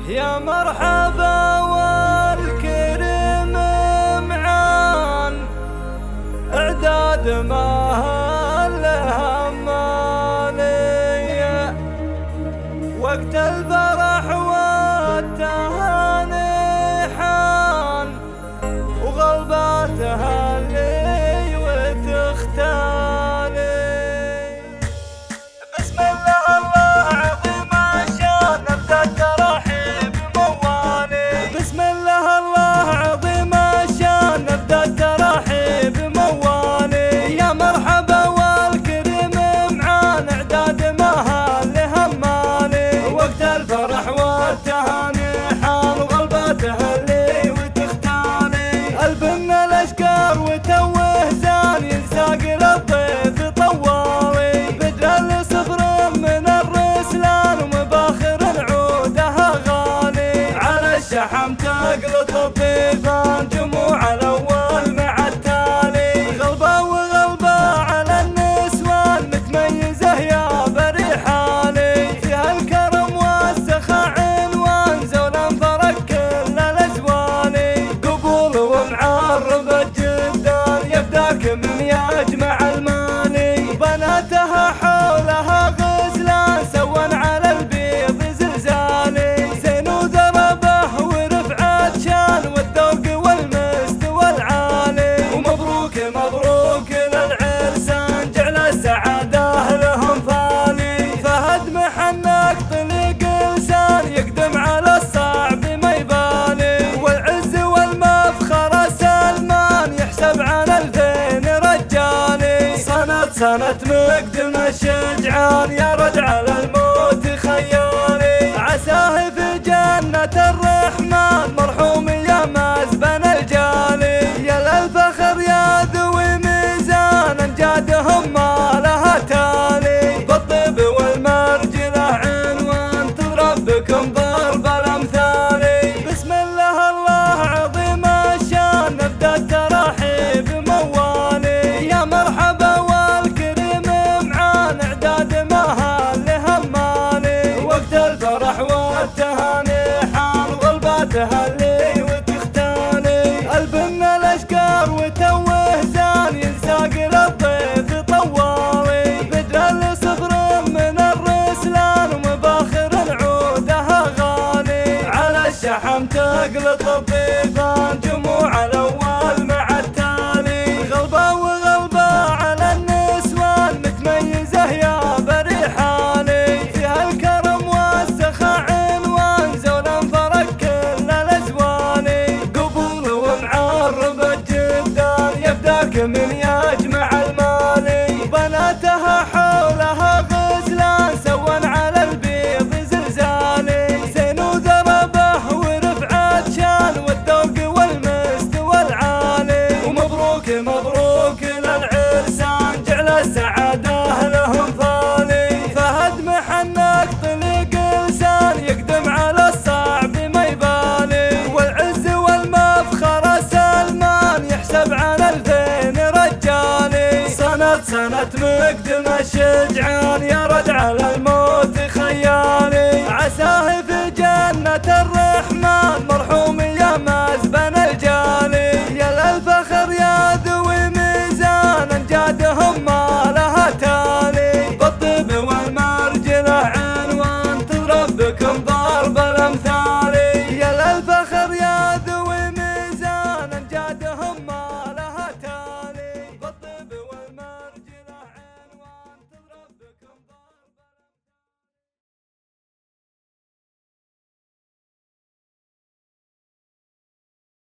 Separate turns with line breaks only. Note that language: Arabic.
يا مرحبا والكريم معان، اعداد ما هلها مالية، وقت الفرح والتهاني حان، وغلباتها اللي وتختالي. بسم الله الله عظيم عشان نبدأ الترحيب موالي. بسم الله الله عظيم عشان نبدأ الترحيب موالي. يا مرحبا والكريم معان، اعداد ما هلها مالي، وقت الفرح والتهاني حان، وغلباتها اللي وتختالي. البن الاشكار وتوه زان، ينساق للضيف طوالي، بدل صفر من الرسلان، ومباخر العودها غالي. على الشحم تقلط الضيفان، جموع الاول مع التالي. غلبة وغلبة على النسوان، متميزة يا بريحالي. فيها الكرم والسخاء عنوان، زولا فرق كل الازواني. قبول ومعربة جدان، يبداك من يجمع المالي. بناتها حولها غزلان، سوان على البيض زلزالي. زين وذربه ورفعت شان، والذوق والمستوى العالي. ومبروك مبروك للعرسان، جعل السعادة لهم فالي. فهد محنك طليق لسان، يقدم على الصعب ما يبالي. والعز والمفخر سلمان، يحسب عن 2000 رجالي. سنة مقدم الشجعان، يا رد على الموت خيالي. عساه في جنة الرحمن، مرحوم يا مزبن الجالي. يا للفخر يا ذوي ميزان، انجادهم ما لها تالي. بالطيب والمرجلة عنوان، تضرب بكم ضرب الامثالي. بسم الله الله عظيم الشان، نبدا الترحيب موالي. يا مرحبا والكريم معان، اعداد ما هلها مالي، وقت الفرح والتهاني حان، وغلباتها اللي وتختالي. البن الاشكار وتوه زان، ينساق للضيف طوالي، بدل صفر من الرسلان، ومباخر العودها غالي. على الشحم تقلط الضيفان، جموع الاول مع التالي. غلبة وغلبة على النسوان، متميزة يا بريحالي. فيها الكرم والسخاء عنوان، زولا فرق كل الازواني. قبول ومعربة جدان، يبداك من يجمع المالي. بناتها حولها غزلان، سوان على البيض زلزالي. زين وذربه ورفعت شان، والذوق والمستوى العالي. ومبروك مبروك للعرسان، جعل السعادة لهم فالي. فهد محنك طليق لسان، يقدم على الصعب ما يبالي. والعز والمفخر سلمان، يحسب عن 2000 رجالي. سنة مقدم الشجعان، يا